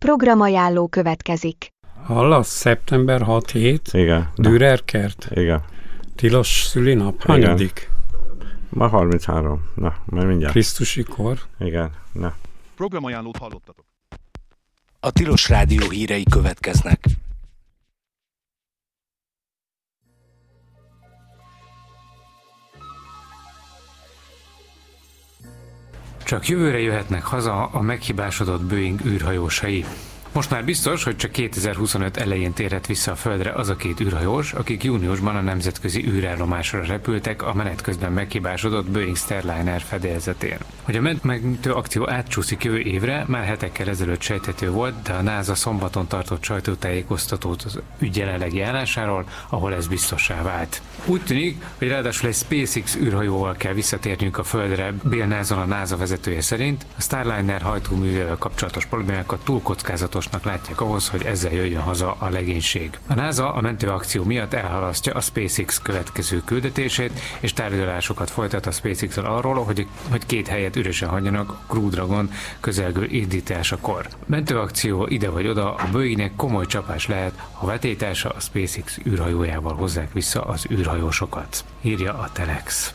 Programajánló következik. Hallasz? Szeptember 6-7? Igen. Dürer kert? Igen. Tilos szülinap? Hanyadik? Ma 33. Na, majd mindjárt. Krisztusi kor? Igen. Na. Programajánlót hallottatok. A Tilos Rádió hírei következnek. Csak jövőre jöhetnek haza a meghibásodott Boeing űrhajósai. Most már biztos, hogy csak 2025 elején térhet vissza a Földre az a két űrhajós, akik júniusban a nemzetközi űrállomásra repültek a menet közben meghibásodott Boeing Starliner fedélzetén. Hogy a mentő akció átcsúszik jövő évre, már hetekkel ezelőtt sejthető volt, de a NASA szombaton tartott sajtótájékoztatót az ügy jelenlegi állásáról, ahol ez biztossá vált. Úgy tűnik, hogy ráadásul egy SpaceX űrhajóval kell visszatérnünk a Földre. Bill Nelson, a NASA vezetője szerint a Starliner hajtóművével kapcsolatos problémákat túl kockázatosnak látják ahhoz, hogy ezzel jöjjön haza a legénység. A NASA a mentőakció miatt elhalasztja a SpaceX következő küldetését, és tárgyalásokat folytat a SpaceX-el arról, hogy 2 helyet üresen hagyjanak a Crew Dragon közelgő indításakor. A mentőakció ide vagy oda, a Boeingnek komoly csapás lehet, ha vetétársa a SpaceX űrhajójával hozzák vissza az űrhajósokat, írja a Telex.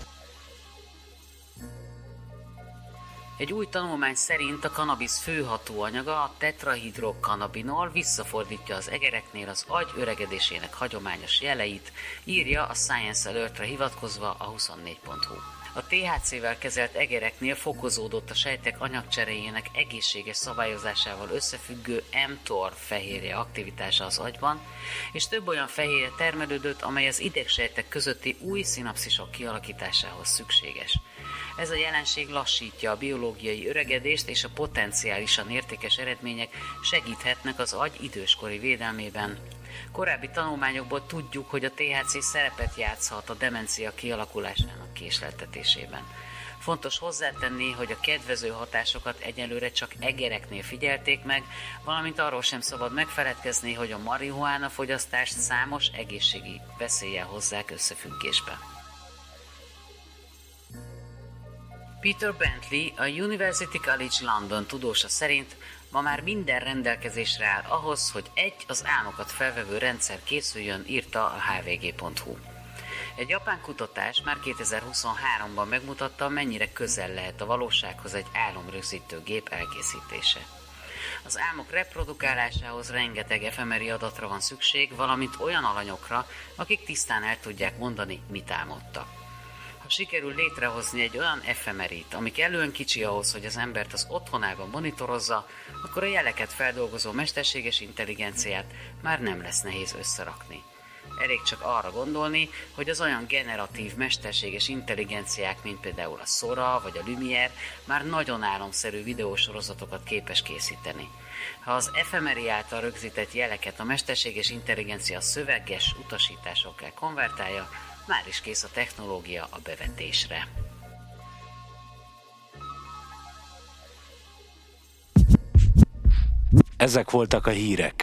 Egy új tanulmány szerint a kannabisz fő hatóanyaga, a tetrahidrokannabinol visszafordítja az egereknél az agy öregedésének hagyományos jeleit, írja a Science Alertre hivatkozva a 24.hu. A THC-vel kezelt egereknél fokozódott a sejtek anyagcseréjének egészséges szabályozásával összefüggő mTOR fehérje aktivitása az agyban, és több olyan fehérje termelődött, amely az idegsejtek közötti új szinapszisok kialakításához szükséges. Ez a jelenség lassítja a biológiai öregedést, és a potenciálisan értékes eredmények segíthetnek az agy időskori védelmében. Korábbi tanulmányokból tudjuk, hogy a THC szerepet játszhat a demencia kialakulásának késleltetésében. Fontos hozzátenni, hogy a kedvező hatásokat egyelőre csak egereknél figyelték meg, valamint arról sem szabad megfeledkezni, hogy a marihuána fogyasztást számos egészségi veszéllyel hozzák összefüggésbe. Peter Bentley, a University College London tudósa szerint ma már minden rendelkezésre áll ahhoz, hogy az álmokat felvevő rendszer készüljön, írta a hvg.hu. Egy japán kutatás már 2023-ban megmutatta, mennyire közel lehet a valósághoz egy álomrögzítő gép elkészítése. Az álmok reprodukálásához rengeteg efemeri adatra van szükség, valamint olyan alanyokra, akik tisztán el tudják mondani, mit álmodtak. Ha sikerül létrehozni egy olyan efemerit, ami kellően kicsi ahhoz, hogy az embert az otthonában monitorozza, akkor a jeleket feldolgozó mesterséges intelligenciát már nem lesz nehéz összerakni. Elég csak arra gondolni, hogy az olyan generatív mesterséges intelligenciák, mint például a Sora vagy a Lumiere már nagyon álomszerű videósorozatokat képes készíteni. Ha az efemeri által rögzített jeleket a mesterséges intelligencia szöveges utasításokká konvertálja, már is kész a technológia a bevetésre. Ezek voltak a hírek.